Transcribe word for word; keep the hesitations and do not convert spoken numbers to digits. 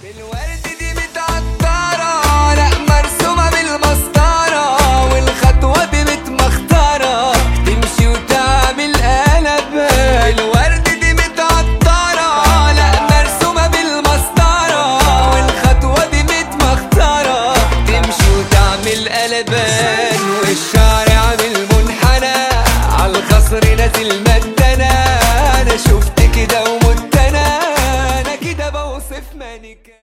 بالورد دي متعطرة، لا مرسومة بالمسطرة، والخطوة دي متمخترة تمشي وتعمل قلب. بالورد دي متعطرة، لا مرسومة بالمسطرة، والخطوة دي متمخترة تمشي وتعمل قلبان. والشعر عامل منحنى عالخصر نازل مدنا، انا شفت